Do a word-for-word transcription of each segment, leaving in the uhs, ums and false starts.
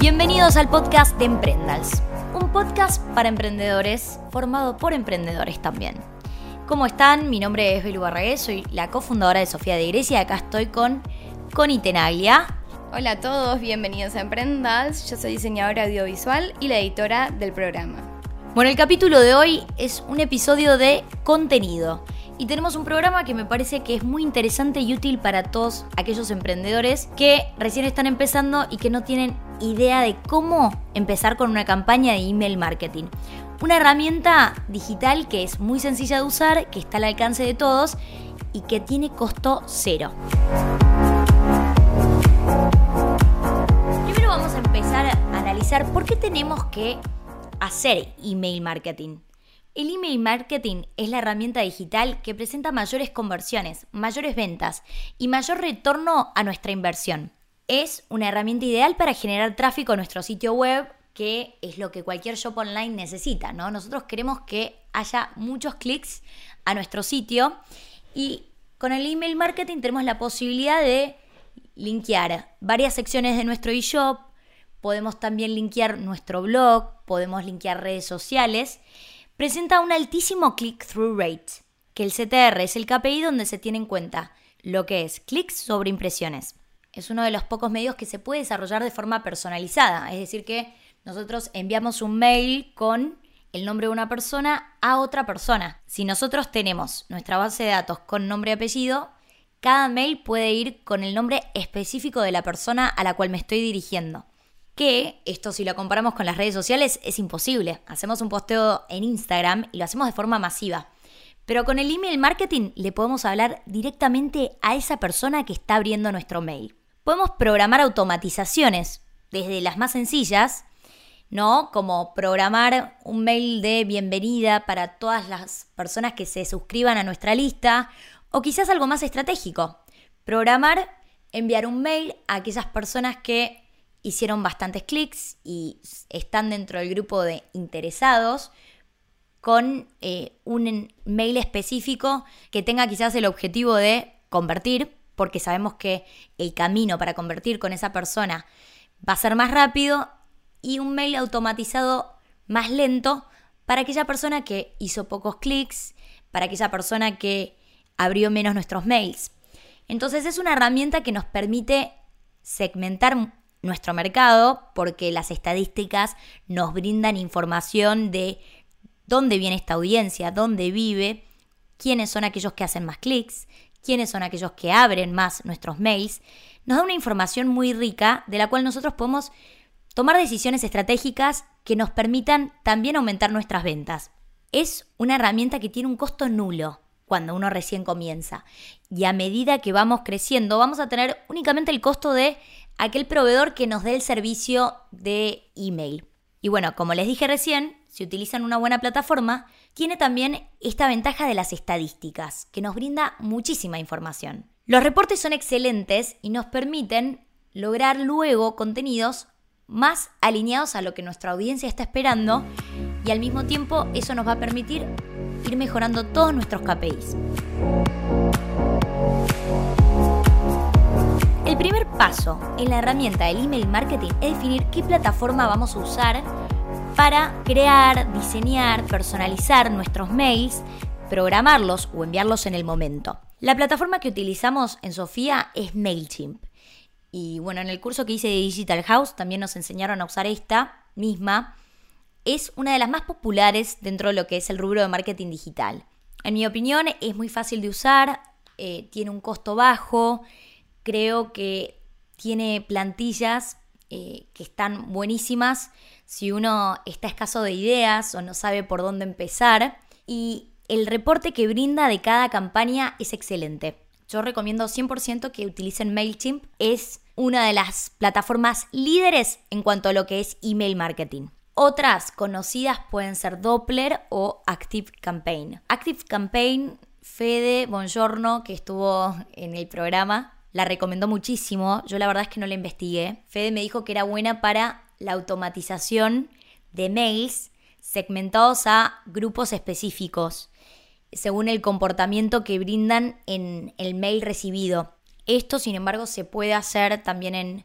Bienvenidos al podcast de Emprendals, un podcast para emprendedores formado por emprendedores también. ¿Cómo están? Mi nombre es Belu Barragué, soy la cofundadora de Sofía de Grecia y acá estoy con Connie Tenaglia. Hola a todos, bienvenidos a Emprendals. Yo soy diseñadora audiovisual y la editora del programa. Bueno, el capítulo de hoy es un episodio de contenido y tenemos un programa que me parece que es muy interesante y útil para todos aquellos emprendedores que recién están empezando y que no tienen idea de cómo empezar con una campaña de email marketing. Una herramienta digital que es muy sencilla de usar, que está al alcance de todos y que tiene costo cero. Primero vamos a empezar a analizar por qué tenemos que hacer email marketing. El email marketing es la herramienta digital que presenta mayores conversiones, mayores ventas y mayor retorno a nuestra inversión. Es una herramienta ideal para generar tráfico a nuestro sitio web, que es lo que cualquier shop online necesita, ¿no? Nosotros queremos que haya muchos clics a nuestro sitio y con el email marketing tenemos la posibilidad de linkear varias secciones de nuestro eShop, podemos también linkear nuestro blog, podemos linkear redes sociales. Presenta un altísimo click-through rate, que el C T R es el K P I donde se tiene en cuenta lo que es clics sobre impresiones. Es uno de los pocos medios que se puede desarrollar de forma personalizada, es decir que nosotros enviamos un mail con el nombre de una persona a otra persona. Si nosotros tenemos nuestra base de datos con nombre y apellido, cada mail puede ir con el nombre específico de la persona a la cual me estoy dirigiendo. Que esto, si lo comparamos con las redes sociales, es imposible. Hacemos un posteo en Instagram y lo hacemos de forma masiva. Pero con el email marketing le podemos hablar directamente a esa persona que está abriendo nuestro mail. Podemos programar automatizaciones, desde las más sencillas, ¿no? Como programar un mail de bienvenida para todas las personas que se suscriban a nuestra lista, o quizás algo más estratégico. Programar, enviar un mail a aquellas personas que hicieron bastantes clics y están dentro del grupo de interesados con eh, un mail específico que tenga quizás el objetivo de convertir, porque sabemos que el camino para convertir con esa persona va a ser más rápido, y un mail automatizado más lento para aquella persona que hizo pocos clics, para aquella persona que abrió menos nuestros mails. Entonces es una herramienta que nos permite segmentar nuestro mercado, porque las estadísticas nos brindan información de dónde viene esta audiencia, dónde vive, quiénes son aquellos que hacen más clics, quiénes son aquellos que abren más nuestros mails. Nos da una información muy rica de la cual nosotros podemos tomar decisiones estratégicas que nos permitan también aumentar nuestras ventas. Es una herramienta que tiene un costo nulo cuando uno recién comienza, y a medida que vamos creciendo vamos a tener únicamente el costo de aquel proveedor que nos dé el servicio de email. Y bueno, como les dije recién, si utilizan una buena plataforma, tiene también esta ventaja de las estadísticas, que nos brinda muchísima información. Los reportes son excelentes y nos permiten lograr luego contenidos más alineados a lo que nuestra audiencia está esperando, y al mismo tiempo eso nos va a permitir ir mejorando todos nuestros K P Is. El primer paso en la herramienta del email marketing es definir qué plataforma vamos a usar para crear, diseñar, personalizar nuestros mails, programarlos o enviarlos en el momento. La plataforma que utilizamos en Sofía es MailChimp. Y bueno, en el curso que hice de Digital House también nos enseñaron a usar esta misma. Es una de las más populares dentro de lo que es el rubro de marketing digital. En mi opinión es muy fácil de usar, eh, tiene un costo bajo. Creo que tiene plantillas eh, que están buenísimas si uno está escaso de ideas o no sabe por dónde empezar. Y el reporte que brinda de cada campaña es excelente. Yo recomiendo cien por ciento que utilicen MailChimp. Es una de las plataformas líderes en cuanto a lo que es email marketing. Otras conocidas pueden ser Doppler o ActiveCampaign. ActiveCampaign, Fede Bongiorno, que estuvo en el programa, la recomendó muchísimo. Yo la verdad es que no la investigué. Fede me dijo que era buena para la automatización de mails segmentados a grupos específicos, según el comportamiento que brindan en el mail recibido. Esto, sin embargo, se puede hacer también en,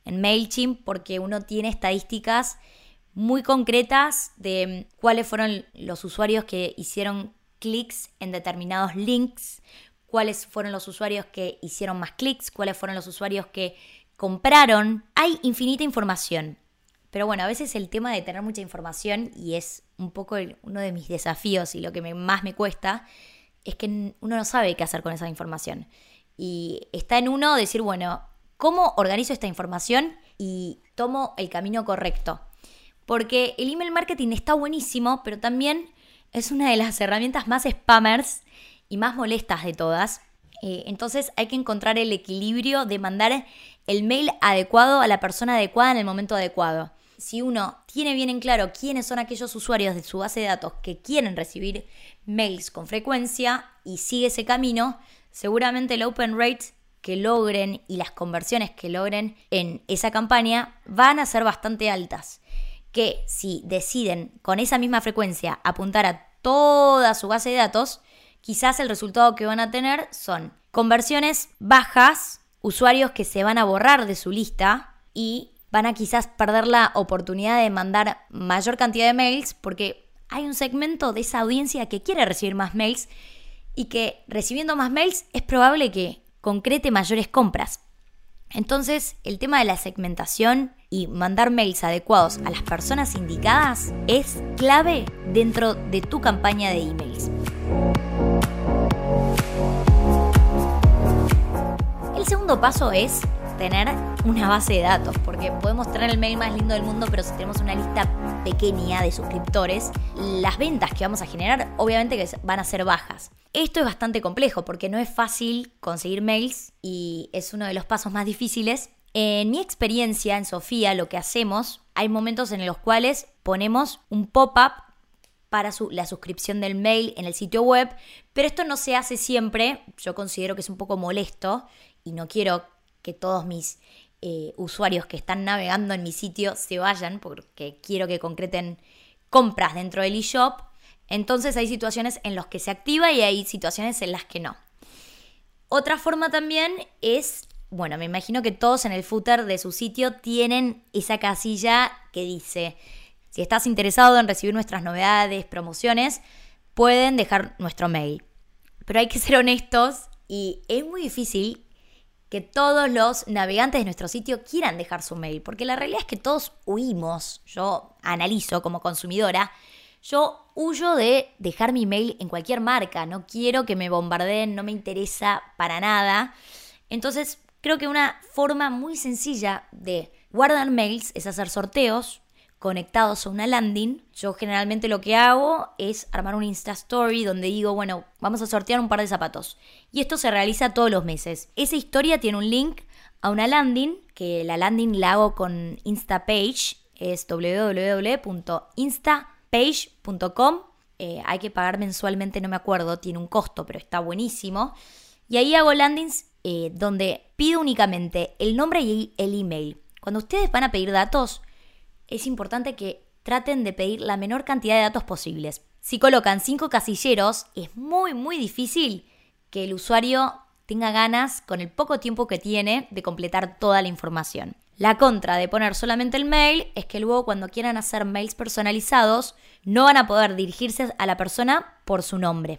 en MailChimp porque uno tiene estadísticas muy concretas de cuáles fueron los usuarios que hicieron clics en determinados links, cuáles fueron los usuarios que hicieron más clics, cuáles fueron los usuarios que compraron. Hay infinita información. Pero bueno, a veces el tema de tener mucha información, y es un poco el, uno de mis desafíos y lo que me, más me cuesta, es que uno no sabe qué hacer con esa información. Y está en uno decir, bueno, ¿cómo organizo esta información y tomo el camino correcto? Porque el email marketing está buenísimo, pero también es una de las herramientas más spammers y más molestas de todas. Eh, entonces hay que encontrar el equilibrio de mandar el mail adecuado a la persona adecuada en el momento adecuado. Si uno tiene bien en claro quiénes son aquellos usuarios de su base de datos que quieren recibir mails con frecuencia y sigue ese camino, seguramente el open rate que logren y las conversiones que logren en esa campaña van a ser bastante altas. Que si deciden con esa misma frecuencia apuntar a toda su base de datos, quizás el resultado que van a tener son conversiones bajas, usuarios que se van a borrar de su lista y van a quizás perder la oportunidad de mandar mayor cantidad de mails porque hay un segmento de esa audiencia que quiere recibir más mails y que recibiendo más mails es probable que concrete mayores compras. Entonces, el tema de la segmentación y mandar mails adecuados a las personas indicadas es clave dentro de tu campaña de emails. El segundo paso es tener una base de datos, porque podemos tener el mail más lindo del mundo, pero si tenemos una lista pequeña de suscriptores, las ventas que vamos a generar obviamente que van a ser bajas. Esto es bastante complejo porque no es fácil conseguir mails y es uno de los pasos más difíciles. En mi experiencia en Sofía, lo que hacemos, hay momentos en los cuales ponemos un pop-up para su, la suscripción del mail en el sitio web, pero esto no se hace siempre. Yo considero que es un poco molesto y no quiero que todos mis eh, usuarios que están navegando en mi sitio se vayan porque quiero que concreten compras dentro del eShop. Entonces hay situaciones en las que se activa y hay situaciones en las que no. Otra forma también es, bueno, me imagino que todos en el footer de su sitio tienen esa casilla que dice, si estás interesado en recibir nuestras novedades, promociones, pueden dejar nuestro mail. Pero hay que ser honestos y es muy difícil que todos los navegantes de nuestro sitio quieran dejar su mail, porque la realidad es que todos huimos. Yo analizo como consumidora, yo huyo de dejar mi mail en cualquier marca, no quiero que me bombardeen, no me interesa para nada. Entonces creo que una forma muy sencilla de guardar mails es hacer sorteos conectados a una landing. Yo generalmente lo que hago es armar un Insta Story donde digo, bueno, vamos a sortear un par de zapatos. Y esto se realiza todos los meses. Esa historia tiene un link a una landing, que la landing la hago con Instapage, es doble u doble u doble u punto instapage punto com. Eh, hay que pagar mensualmente, no me acuerdo, tiene un costo, pero está buenísimo. Y ahí hago landings eh, donde pido únicamente el nombre y el email. Cuando ustedes van a pedir datos, es importante que traten de pedir la menor cantidad de datos posibles. Si colocan cinco casilleros, es muy, muy difícil que el usuario tenga ganas, con el poco tiempo que tiene, de completar toda la información. La contra de poner solamente el mail es que luego cuando quieran hacer mails personalizados, no van a poder dirigirse a la persona por su nombre.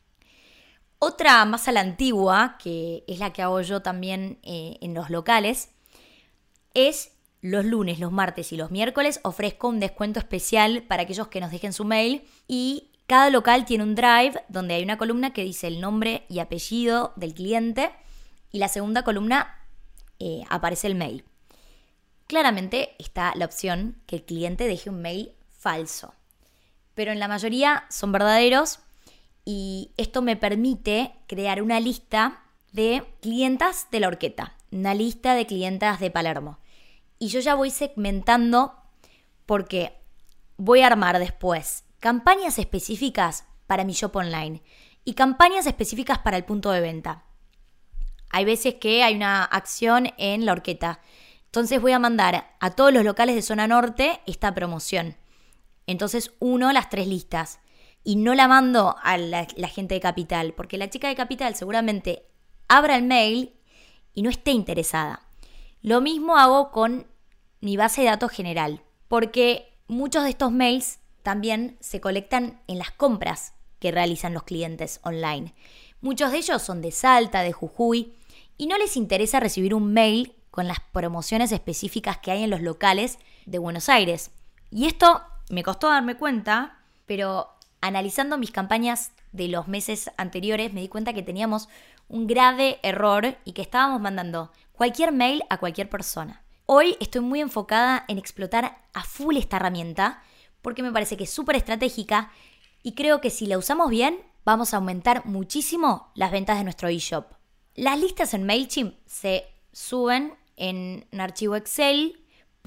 Otra más a la antigua, que es la que hago yo también eh, en los locales, es los lunes, los martes y los miércoles ofrezco un descuento especial para aquellos que nos dejen su mail y cada local tiene un drive donde hay una columna que dice el nombre y apellido del cliente y la segunda columna eh, aparece el mail. Claramente está la opción que el cliente deje un mail falso, pero en la mayoría son verdaderos y esto me permite crear una lista de clientas de La Horqueta, una lista de clientas de Palermo. Y yo ya voy segmentando porque voy a armar después campañas específicas para mi shop online y campañas específicas para el punto de venta. Hay veces que hay una acción en La Horqueta. Entonces voy a mandar a todos los locales de zona norte esta promoción. Entonces uno las tres listas. Y no la mando a la, la gente de Capital, porque la chica de Capital seguramente abra el mail y no esté interesada. Lo mismo hago con mi base de datos general, porque muchos de estos mails también se colectan en las compras que realizan los clientes online. Muchos de ellos son de Salta, de Jujuy, y no les interesa recibir un mail con las promociones específicas que hay en los locales de Buenos Aires. Y esto me costó darme cuenta, pero analizando mis campañas de los meses anteriores me di cuenta que teníamos un grave error y que estábamos mandando cualquier mail a cualquier persona. Hoy estoy muy enfocada en explotar a full esta herramienta porque me parece que es súper estratégica y creo que si la usamos bien vamos a aumentar muchísimo las ventas de nuestro eShop. Las listas en MailChimp se suben en un archivo Excel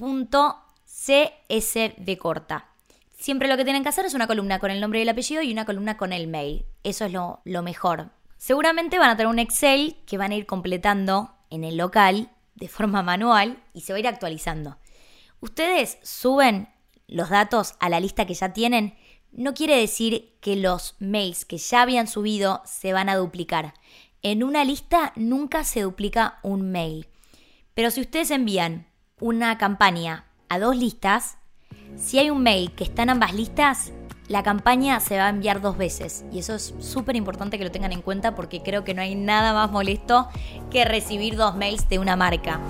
.csv corta. Siempre lo que tienen que hacer es una columna con el nombre y el apellido y una columna con el mail. Eso es lo, lo mejor. Seguramente van a tener un Excel que van a ir completando en el local de forma manual y se va a ir actualizando. Ustedes suben los datos a la lista que ya tienen. No quiere decir que los mails que ya habían subido se van a duplicar. En una lista nunca se duplica un mail. Pero si ustedes envían una campaña a dos listas, si hay un mail que está en ambas listas, la campaña se va a enviar dos veces. Y eso es súper importante que lo tengan en cuenta porque creo que no hay nada más molesto que recibir dos mails de una marca.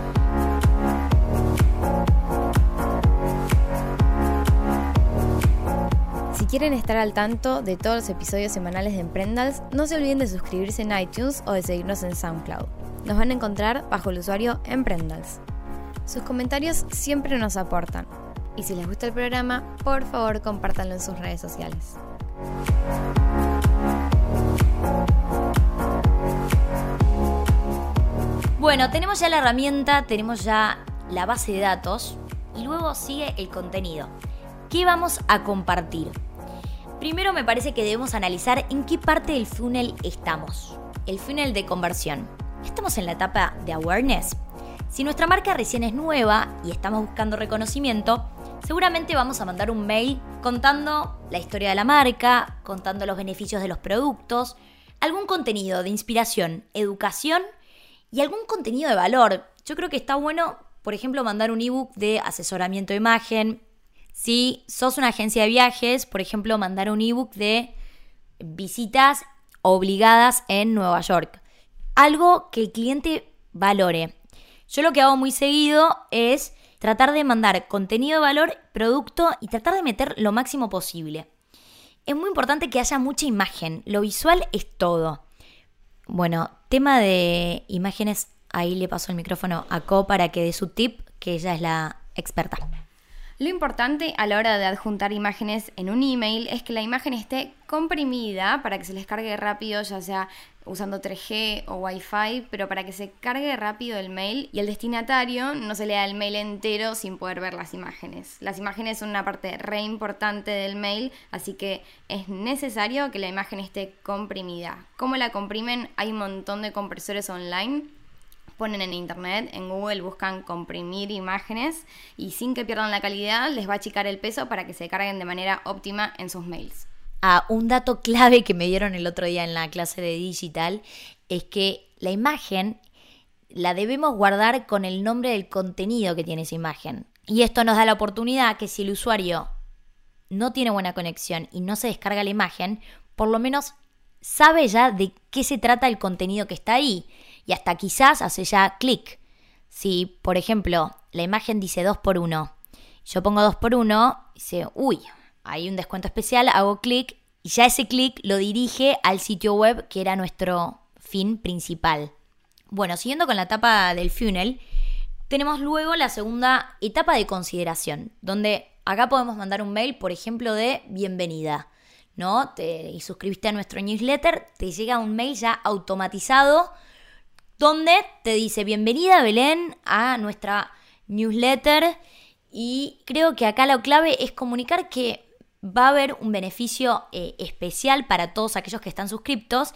Si quieren estar al tanto de todos los episodios semanales de Emprendals, no se olviden de suscribirse en iTunes o de seguirnos en SoundCloud. Nos van a encontrar bajo el usuario Emprendals. Sus comentarios siempre nos aportan. Y si les gusta el programa, por favor compártanlo en sus redes sociales. Bueno, tenemos ya la herramienta, tenemos ya la base de datos y luego sigue el contenido. ¿Qué vamos a compartir? Primero me parece que debemos analizar en qué parte del funnel estamos. El funnel de conversión. ¿Estamos en la etapa de awareness? Si nuestra marca recién es nueva y estamos buscando reconocimiento, seguramente vamos a mandar un mail contando la historia de la marca, contando los beneficios de los productos, algún contenido de inspiración, educación y algún contenido de valor. Yo creo que está bueno, por ejemplo, mandar un ebook de asesoramiento de imagen. Si sos una agencia de viajes, por ejemplo, mandar un ebook de visitas obligadas en Nueva York. Algo que el cliente valore. Yo lo que hago muy seguido es tratar de mandar contenido de valor, producto y tratar de meter lo máximo posible. Es muy importante que haya mucha imagen. Lo visual es todo. Bueno, tema de imágenes, ahí le paso el micrófono a Co para que dé su tip, que ella es la experta. Lo importante a la hora de adjuntar imágenes en un email es que la imagen esté comprimida para que se les cargue rápido, ya sea usando tres G o Wi-Fi, pero para que se cargue rápido el mail y el destinatario no se lea el mail entero sin poder ver las imágenes. Las imágenes son una parte re importante del mail, así que es necesario que la imagen esté comprimida. ¿Cómo la comprimen? Hay un montón de compresores online. Ponen en internet, en Google, buscan comprimir imágenes y sin que pierdan la calidad les va a achicar el peso para que se carguen de manera óptima en sus mails. Ah, un dato clave que me dieron el otro día en la clase de digital es que la imagen la debemos guardar con el nombre del contenido que tiene esa imagen. Y esto nos da la oportunidad que si el usuario no tiene buena conexión y no se descarga la imagen, por lo menos sabe ya de qué se trata el contenido que está ahí. Y hasta quizás hace ya clic. Si, por ejemplo, la imagen dice dos por uno, yo pongo dos por uno, dice, uy, hay un descuento especial, hago clic y ya ese clic lo dirige al sitio web que era nuestro fin principal. Bueno, siguiendo con la etapa del funnel, tenemos luego la segunda etapa de consideración, donde acá podemos mandar un mail, por ejemplo, de bienvenida, ¿no? Te y suscribiste a nuestro newsletter, te llega un mail ya automatizado donde te dice bienvenida Belén a nuestra newsletter y creo que acá la clave es comunicar que va a haber un beneficio eh, especial para todos aquellos que están suscriptos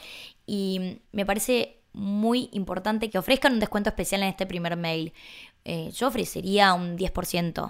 y me parece muy importante que ofrezcan un descuento especial en este primer mail. Eh, yo ofrecería un diez por ciento.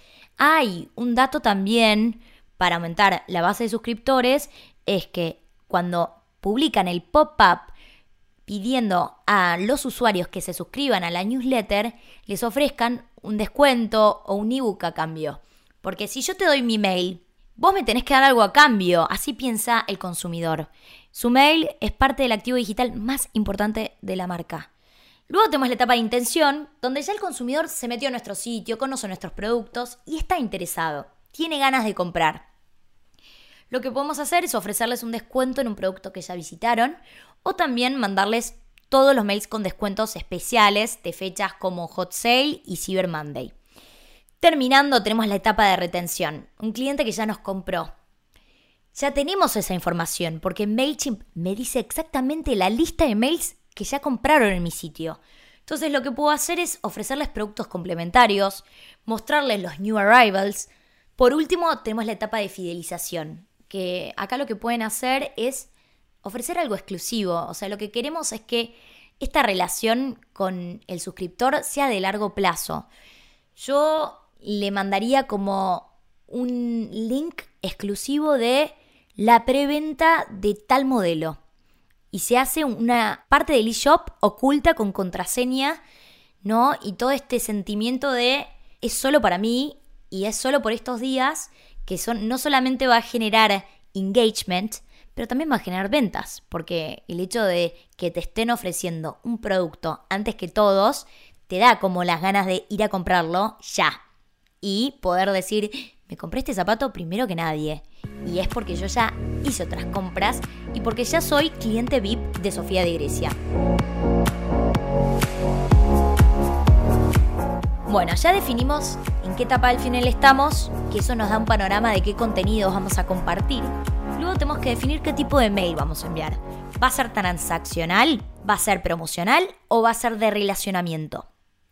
Hay un dato también para aumentar la base de suscriptores es que cuando publican el pop-up pidiendo a los usuarios que se suscriban a la newsletter les ofrezcan un descuento o un ebook a cambio. Porque si yo te doy mi mail, vos me tenés que dar algo a cambio. Así piensa el consumidor. Su mail es parte del activo digital más importante de la marca. Luego tenemos la etapa de intención, donde ya el consumidor se metió a nuestro sitio, conoce nuestros productos y está interesado. Tiene ganas de comprar. Lo que podemos hacer es ofrecerles un descuento en un producto que ya visitaron o también mandarles todos los mails con descuentos especiales de fechas como Hot Sale y Cyber Monday. Terminando, tenemos la etapa de retención. Un cliente que ya nos compró. Ya tenemos esa información porque MailChimp me dice exactamente la lista de mails que ya compraron en mi sitio. Entonces lo que puedo hacer es ofrecerles productos complementarios, mostrarles los new arrivals. Por último, tenemos la etapa de fidelización, que acá lo que pueden hacer es ofrecer algo exclusivo. O sea, lo que queremos es que esta relación con el suscriptor sea de largo plazo. Yo le mandaría como un link exclusivo de la preventa de tal modelo. Y se hace una parte del eShop oculta con contraseña, ¿no? Y todo este sentimiento de es solo para mí y es solo por estos días, que son, no solamente va a generar engagement, pero también va a generar ventas. Porque el hecho de que te estén ofreciendo un producto antes que todos, te da como las ganas de ir a comprarlo ya. Y poder decir, me compré este zapato primero que nadie. Y es porque yo ya hice otras compras y porque ya soy cliente V I P de Sofía de Grecia. Bueno, ya definimos en qué etapa del final estamos, que eso nos da un panorama de qué contenidos vamos a compartir. Luego tenemos que definir qué tipo de mail vamos a enviar. ¿Va a ser transaccional? ¿Va a ser promocional? ¿O va a ser de relacionamiento?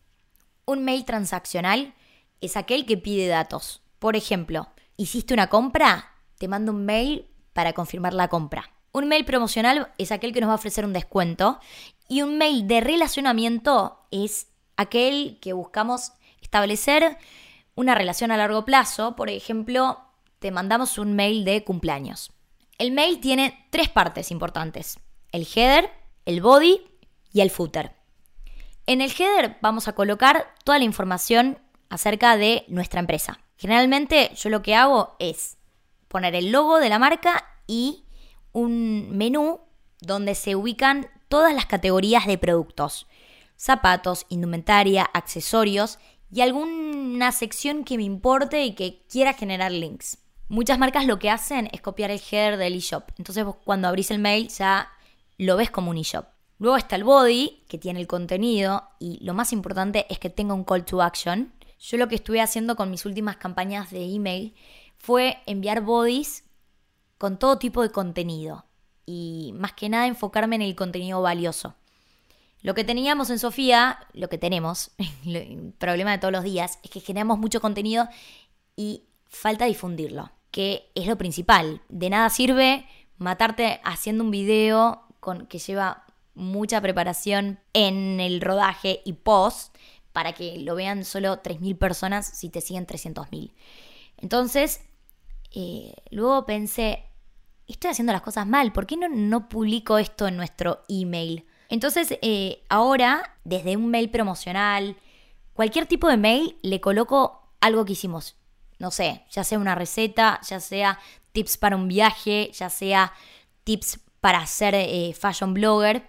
Un mail transaccional es aquel que pide datos. Por ejemplo, ¿hiciste una compra? Te mando un mail para confirmar la compra. Un mail promocional es aquel que nos va a ofrecer un descuento. Y un mail de relacionamiento es aquel que buscamos establecer una relación a largo plazo. Por ejemplo, te mandamos un mail de cumpleaños. El mail tiene tres partes importantes: el header, el body y el footer. En el header vamos a colocar toda la información acerca de nuestra empresa. Generalmente yo lo que hago es poner el logo de la marca y un menú donde se ubican todas las categorías de productos: zapatos, indumentaria, accesorios y alguna sección que me importe y que quiera generar links. Muchas marcas lo que hacen es copiar el header del eShop. Entonces vos cuando abrís el mail ya lo ves como un eShop. Luego está el body, que tiene el contenido, y lo más importante es que tenga un call to action. Yo lo que estuve haciendo con mis últimas campañas de email fue enviar bodies con todo tipo de contenido y más que nada enfocarme en el contenido valioso. Lo que teníamos en Sofía, lo que tenemos, el problema de todos los días, es que generamos mucho contenido y falta difundirlo, que es lo principal. De nada sirve matarte haciendo un video con, que lleva mucha preparación en el rodaje y post para que lo vean solo tres mil personas si te siguen trescientos mil. Entonces, eh, luego pensé, estoy haciendo las cosas mal, ¿por qué no, no publico esto en nuestro email? Entonces, eh, ahora, desde un mail promocional, cualquier tipo de mail, le coloco algo que hicimos. No sé, ya sea una receta, ya sea tips para un viaje, ya sea tips para ser eh, fashion blogger.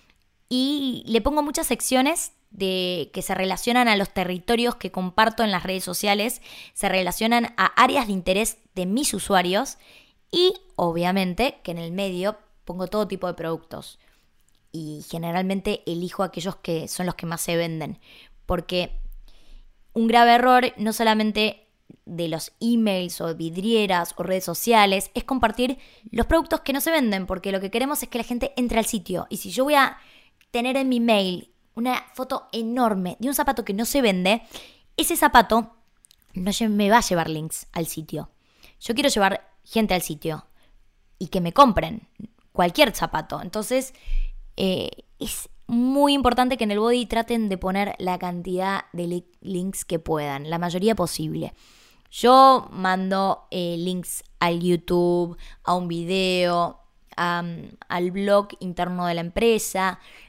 Y le pongo muchas secciones de que se relacionan a los territorios que comparto en las redes sociales, se relacionan a áreas de interés de mis usuarios y, obviamente, que en el medio pongo todo tipo de productos. Y generalmente elijo aquellos que son los que más se venden. Porque un grave error, no solamente de los emails o vidrieras o redes sociales, es compartir los productos que no se venden. Porque lo que queremos es que la gente entre al sitio. Y si yo voy a tener en mi mail una foto enorme de un zapato que no se vende, ese zapato no me va a llevar links al sitio. Yo quiero llevar gente al sitio y que me compren cualquier zapato. Entonces, eh, es muy importante que en el body traten de poner la cantidad de li- links que puedan, la mayoría posible. Yo mando eh, links al YouTube, a un video, a, al blog interno de la empresa,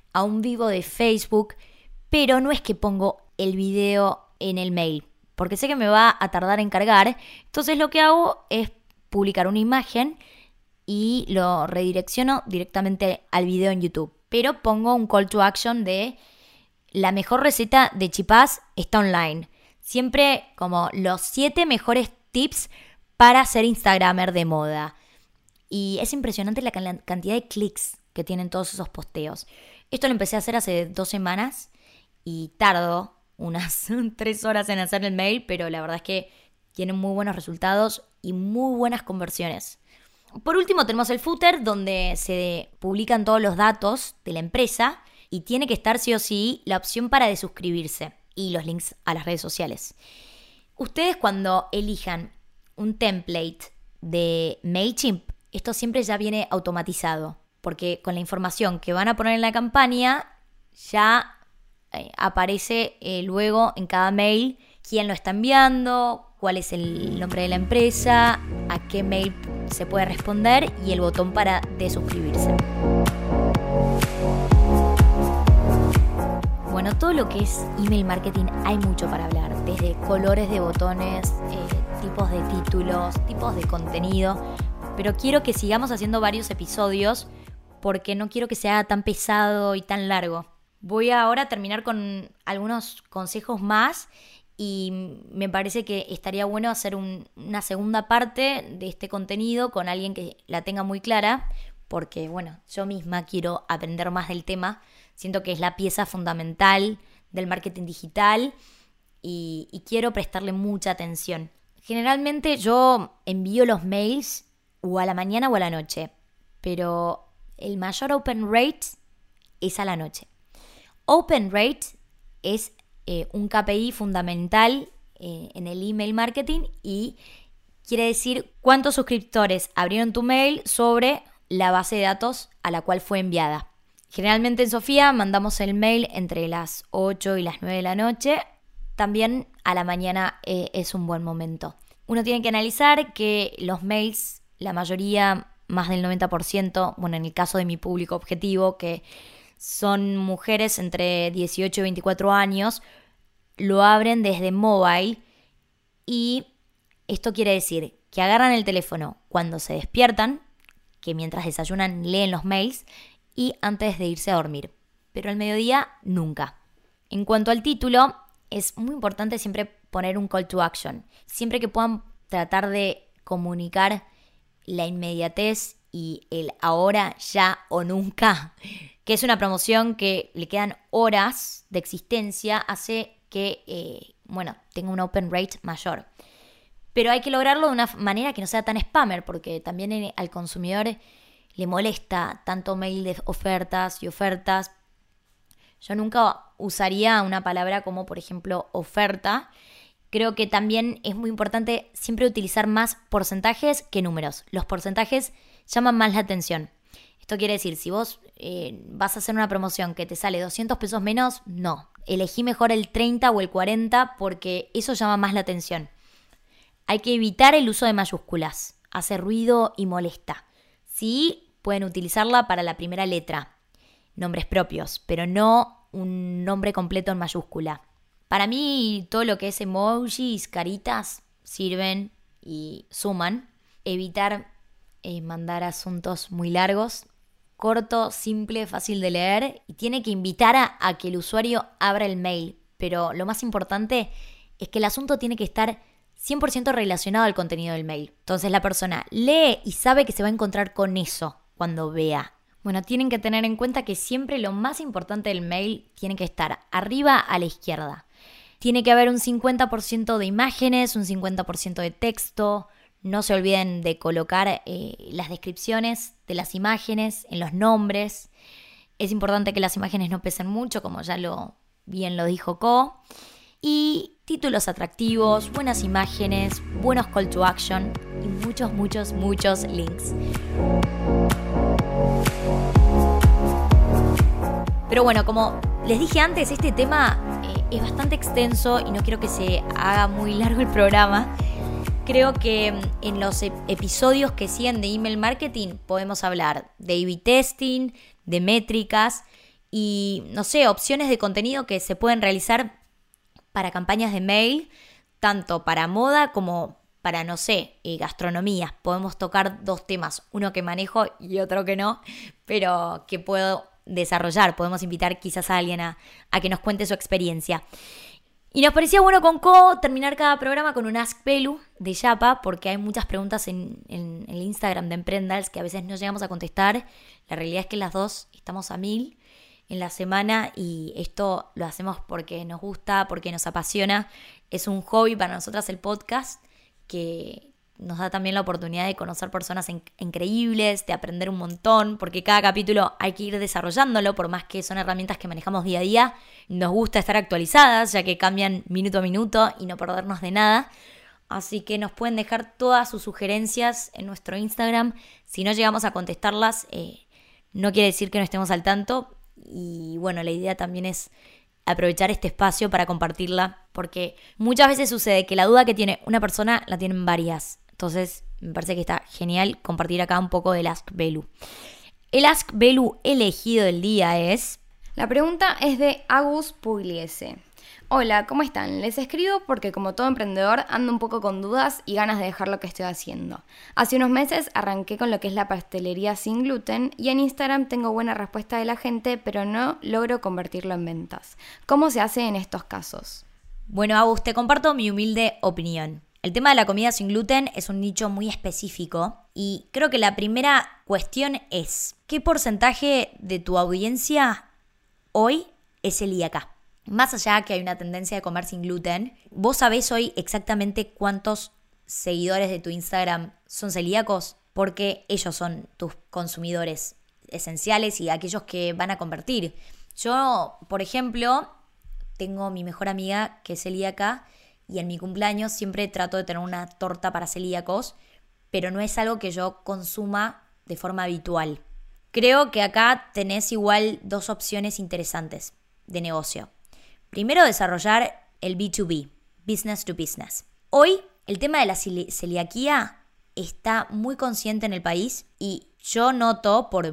a un vivo de Facebook, pero no es que pongo el video en el mail, porque sé que me va a tardar en cargar. Entonces lo que hago es publicar una imagen y lo redirecciono directamente al video en YouTube. Pero pongo un call to action de la mejor receta de chipás está online. Siempre como los siete mejores tips para ser instagramer de moda. Y es impresionante la cantidad de clics que tienen todos esos posteos. Esto lo empecé a hacer hace dos semanas y tardo unas tres horas en hacer el mail, pero la verdad es que tienen muy buenos resultados y muy buenas conversiones. Por último tenemos el footer, donde se publican todos los datos de la empresa y tiene que estar sí o sí la opción para desuscribirse y los links a las redes sociales. Ustedes cuando elijan un template de MailChimp, esto siempre ya viene automatizado, porque con la información que van a poner en la campaña ya eh, aparece eh, luego en cada mail quién lo está enviando, cuál es el nombre de la empresa, a qué mail se puede responder y el botón para desuscribirse. Bueno, todo lo que es email marketing hay mucho para hablar, desde colores de botones, eh, tipos de títulos, tipos de contenido, pero quiero que sigamos haciendo varios episodios porque no quiero que sea tan pesado y tan largo. Voy ahora a terminar con algunos consejos más y me parece que estaría bueno hacer un, una segunda parte de este contenido con alguien que la tenga muy clara, porque bueno, yo misma quiero aprender más del tema. Siento que es la pieza fundamental del marketing digital y, y quiero prestarle mucha atención. Generalmente yo envío los mails o a la mañana o a la noche, pero el mayor open rate es a la noche. Open rate es eh, un K P I fundamental eh, en el email marketing y quiere decir cuántos suscriptores abrieron tu mail sobre la base de datos a la cual fue enviada. Generalmente en Sofía mandamos el mail entre las ocho y las nueve de la noche. También a la mañana eh, es un buen momento. Uno tiene que analizar que los mails, la mayoría, más del noventa por ciento, bueno, en el caso de mi público objetivo, que son mujeres entre dieciocho y veinticuatro años, lo abren desde mobile y esto quiere decir que agarran el teléfono cuando se despiertan, que mientras desayunan leen los mails y antes de irse a dormir, pero al mediodía nunca. En cuanto al título, es muy importante siempre poner un call to action, siempre que puedan tratar de comunicar la inmediatez y el ahora, ya o nunca, que es una promoción que le quedan horas de existencia, hace que, eh, bueno, tenga un open rate mayor. Pero hay que lograrlo de una manera que no sea tan spammer, porque también al consumidor le molesta tanto mail de ofertas y ofertas. Yo nunca usaría una palabra como, por ejemplo, oferta. Creo que también es muy importante siempre utilizar más porcentajes que números. Los porcentajes llaman más la atención. Esto quiere decir, si vos eh, vas a hacer una promoción que te sale doscientos pesos menos, no. Elegí mejor el treinta o el cuarenta porque eso llama más la atención. Hay que evitar el uso de mayúsculas. Hace ruido y molesta. Sí, pueden utilizarla para la primera letra. Nombres propios, pero no un nombre completo en mayúscula. Para mí, todo lo que es emojis, caritas, sirven y suman. Evitar eh, mandar asuntos muy largos. Corto, simple, fácil de leer. Y tiene que invitar a, a que el usuario abra el mail. Pero lo más importante es que el asunto tiene que estar cien por ciento relacionado al contenido del mail. Entonces la persona lee y sabe que se va a encontrar con eso cuando vea. Bueno, tienen que tener en cuenta que siempre lo más importante del mail tiene que estar arriba a la izquierda. Tiene que haber un cincuenta por ciento de imágenes, un cincuenta por ciento de texto. No se olviden de colocar eh, las descripciones de las imágenes en los nombres. Es importante que las imágenes no pesen mucho, como ya lo bien lo dijo Co. Y títulos atractivos, buenas imágenes, buenos call to action y muchos, muchos, muchos links. Pero bueno, como les dije antes, este tema eh, es bastante extenso y no quiero que se haga muy largo el programa. Creo que en los ep- episodios que siguen de email marketing podemos hablar de A B testing, de métricas y, no sé, opciones de contenido que se pueden realizar para campañas de mail, tanto para moda como para, no sé, eh, gastronomía. Podemos tocar dos temas, uno que manejo y otro que no, pero que puedo desarrollar. Podemos invitar quizás a alguien a, a que nos cuente su experiencia. Y nos parecía bueno con Co terminar cada programa con un Ask Belu de Yapa, porque hay muchas preguntas en, en, en el Instagram de Emprendals que a veces no llegamos a contestar. La realidad es que las dos estamos a mil en la semana y esto lo hacemos porque nos gusta, porque nos apasiona. Es un hobby para nosotras el podcast que nos da también la oportunidad de conocer personas in- increíbles, de aprender un montón, porque cada capítulo hay que ir desarrollándolo, por más que son herramientas que manejamos día a día. Nos gusta estar actualizadas, ya que cambian minuto a minuto y no perdernos de nada. Así que nos pueden dejar todas sus sugerencias en nuestro Instagram. Si no llegamos a contestarlas, eh, no quiere decir que no estemos al tanto. Y bueno, la idea también es aprovechar este espacio para compartirla, porque muchas veces sucede que la duda que tiene una persona la tienen varias. Entonces me parece que está genial compartir acá un poco del Ask Belu. El Ask Belu elegido del día es... La pregunta es de Agus Pugliese. Hola, ¿cómo están? Les escribo porque como todo emprendedor ando un poco con dudas y ganas de dejar lo que estoy haciendo. Hace unos meses arranqué con lo que es la pastelería sin gluten y en Instagram tengo buena respuesta de la gente, pero no logro convertirlo en ventas. ¿Cómo se hace en estos casos? Bueno, Agus, te comparto mi humilde opinión. El tema de la comida sin gluten es un nicho muy específico y creo que la primera cuestión es ¿qué porcentaje de tu audiencia hoy es celíaca? Más allá que hay una tendencia de comer sin gluten, ¿vos sabés hoy exactamente cuántos seguidores de tu Instagram son celíacos? Porque ellos son tus consumidores esenciales y aquellos que van a convertir. Yo, por ejemplo, tengo mi mejor amiga que es celíaca y en mi cumpleaños siempre trato de tener una torta para celíacos, pero no es algo que yo consuma de forma habitual. Creo que acá tenés igual dos opciones interesantes de negocio. Primero, desarrollar el B dos B, business to business. Hoy, el tema de la celiaquía está muy consciente en el país y yo noto, por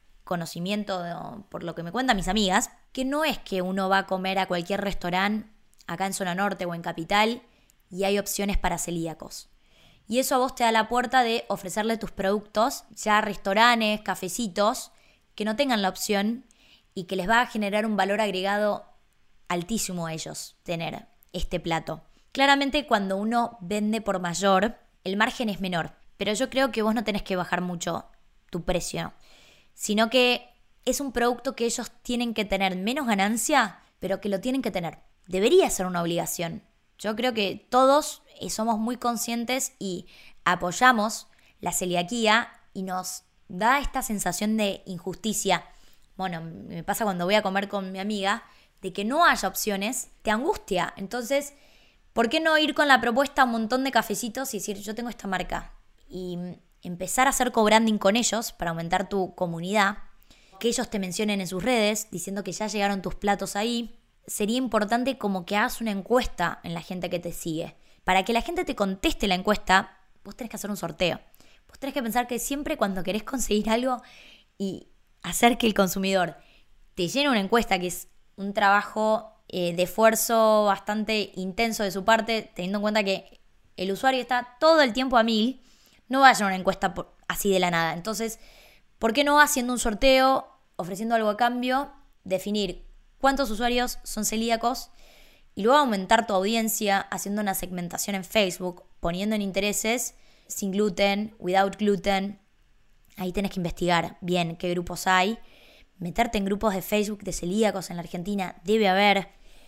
conocimiento, por lo que me cuentan mis amigas, que no es que uno va a comer a cualquier restaurante acá en Zona Norte o en Capital y hay opciones para celíacos. Y eso a vos te da la puerta de ofrecerle tus productos ya a restaurantes, cafecitos, que no tengan la opción y que les va a generar un valor agregado altísimo a ellos tener este plato. Claramente cuando uno vende por mayor, el margen es menor, pero yo creo que vos no tenés que bajar mucho tu precio, sino que es un producto que ellos tienen que tener menos ganancia, pero que lo tienen que tener. Debería ser una obligación. Yo creo que todos somos muy conscientes y apoyamos la celiaquía y nos da esta sensación de injusticia. Bueno, me pasa cuando voy a comer con mi amiga, de que no haya opciones, te angustia. Entonces, ¿por qué no ir con la propuesta a un montón de cafecitos y decir, yo tengo esta marca? Y empezar a hacer co-branding con ellos para aumentar tu comunidad, que ellos te mencionen en sus redes, diciendo que ya llegaron tus platos ahí. Sería importante como que hagas una encuesta en la gente que te sigue. Para que la gente te conteste la encuesta, vos tenés que hacer un sorteo. Vos tenés que pensar que siempre cuando querés conseguir algo y hacer que el consumidor te llene una encuesta, que es un trabajo eh, de esfuerzo bastante intenso de su parte, teniendo en cuenta que el usuario está todo el tiempo a mil, no va a llenar una encuesta por, así de la nada. Entonces, ¿por qué no haciendo un sorteo, ofreciendo algo a cambio, definir cuántos usuarios son celíacos y luego aumentar tu audiencia haciendo una segmentación en Facebook, poniendo en intereses sin gluten, without gluten? Ahí tenés que investigar bien qué grupos hay, meterte en grupos de Facebook de celíacos en la Argentina, debe haber.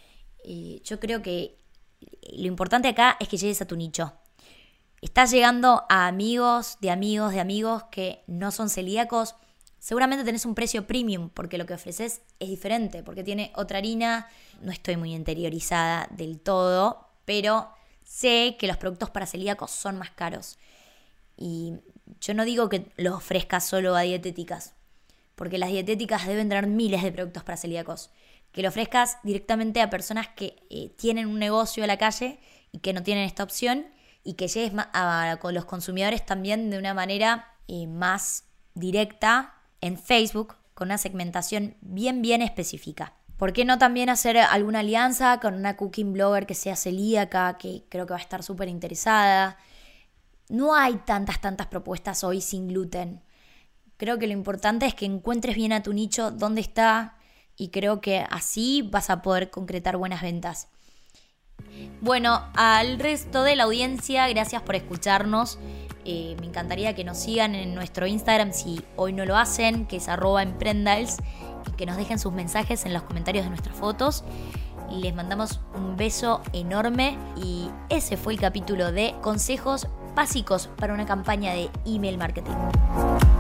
Eh, yo creo que lo importante acá es que llegues a tu nicho. Estás llegando a amigos de amigos de amigos que no son celíacos, seguramente tenés un precio premium porque lo que ofreces es diferente, porque tiene otra harina. No estoy muy interiorizada del todo, pero sé que los productos para celíacos son más caros. Y yo no digo que los ofrezcas solo a dietéticas, porque las dietéticas deben tener miles de productos para celíacos. Que lo ofrezcas directamente a personas que eh, tienen un negocio a la calle y que no tienen esta opción, y que llegues a, a, a los consumidores también de una manera eh, más directa en Facebook, con una segmentación bien, bien específica. ¿Por qué no también hacer alguna alianza con una cooking blogger que sea celíaca, que creo que va a estar súper interesada? No hay tantas, tantas propuestas hoy sin gluten. Creo que lo importante es que encuentres bien a tu nicho dónde está y creo que así vas a poder concretar buenas ventas. Bueno, al resto de la audiencia, gracias por escucharnos. Eh, me encantaría que nos sigan en nuestro Instagram si hoy no lo hacen, que es arroba emprendals, y que nos dejen sus mensajes en los comentarios de nuestras fotos. Les mandamos un beso enorme y ese fue el capítulo de consejos básicos para una campaña de email marketing.